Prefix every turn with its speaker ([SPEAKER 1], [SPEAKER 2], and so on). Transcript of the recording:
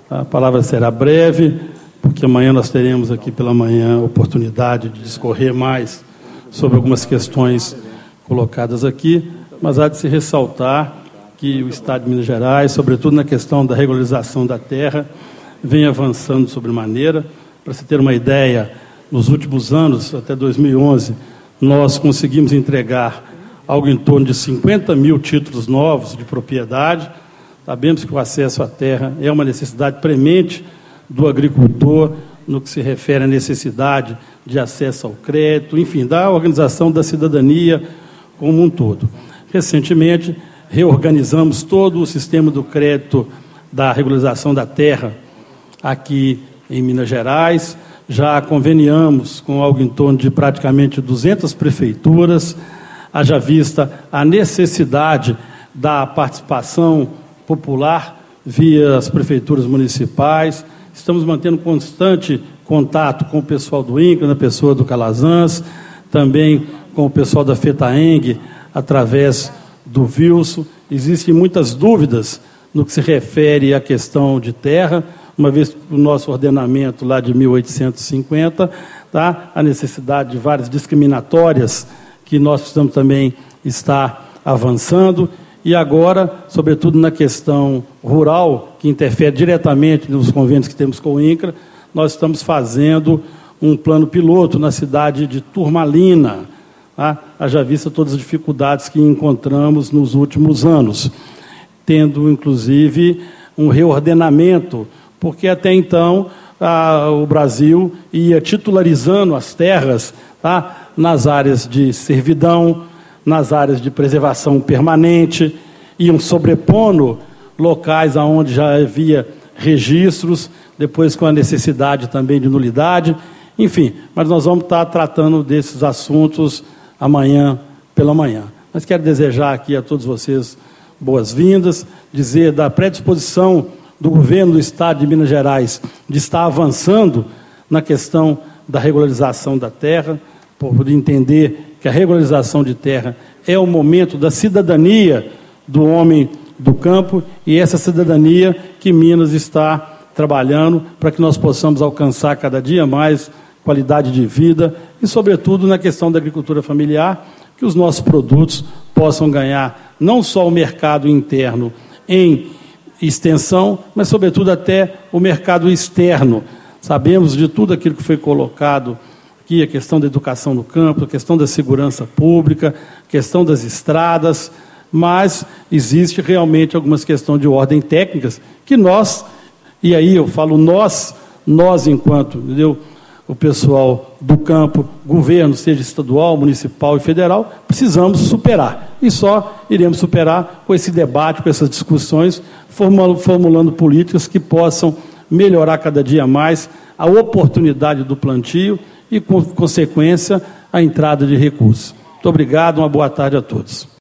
[SPEAKER 1] A palavra será breve, porque amanhã nós teremos aqui pela manhã a oportunidade de discorrer mais sobre algumas questões colocadas aqui, mas há de se ressaltar que o Estado de Minas Gerais, sobretudo na questão da regularização da terra, vem avançando sobremaneira. Para se ter uma ideia, nos últimos anos, até 2011, nós conseguimos entregar algo em torno de 50 mil títulos novos de propriedade. Sabemos que o acesso à terra é uma necessidade premente do agricultor, no que se refere à necessidade de acesso ao crédito, enfim, da organização da cidadania como um todo. Recentemente, reorganizamos todo o sistema do crédito da regularização da terra aqui em Minas Gerais, já conveniamos com algo em torno de praticamente 200 prefeituras, haja vista a necessidade da participação popular via as prefeituras municipais. Estamos mantendo constante contato com o pessoal do INCRA, na pessoa do Calazans, também com o pessoal da FETAENG, através do Wilson. Existem muitas dúvidas no que se refere à questão de terra, uma vez que o nosso ordenamento lá de 1850, tá, a necessidade de várias discriminatórias que nós precisamos também estar avançando, e agora, sobretudo na questão rural, que interfere diretamente nos convênios que temos com o INCRA, nós estamos fazendo um plano piloto na cidade de Turmalina, tá? Haja vista todas as dificuldades que encontramos nos últimos anos, tendo, inclusive, um reordenamento, porque até então o Brasil ia titularizando as terras, tá, nas áreas de servidão, nas áreas de preservação permanente, iam sobrepondo locais onde já havia registros, depois com a necessidade também de nulidade, enfim, mas nós vamos estar tratando desses assuntos amanhã pela manhã. Mas quero desejar aqui a todos vocês boas-vindas, dizer da predisposição do governo do Estado de Minas Gerais de estar avançando na questão da regularização da terra, por entender que a regularização de terra é o momento da cidadania do homem do campo, e essa cidadania que Minas está trabalhando para que nós possamos alcançar cada dia mais qualidade de vida e, sobretudo, na questão da agricultura familiar, que os nossos produtos possam ganhar não só o mercado interno em extensão, mas, sobretudo, até o mercado externo. Sabemos de tudo aquilo que foi colocado aqui, a questão da educação no campo, a questão da segurança pública, a questão das estradas, mas existe realmente algumas questões de ordem técnicas que nós, e aí eu falo nós enquanto, entendeu, o pessoal do campo, governo, seja estadual, municipal e federal, precisamos superar. E só iremos superar com esse debate, com essas discussões, formulando políticas que possam melhorar cada dia mais a oportunidade do plantio e, com consequência, a entrada de recursos. Muito obrigado, uma boa tarde a todos.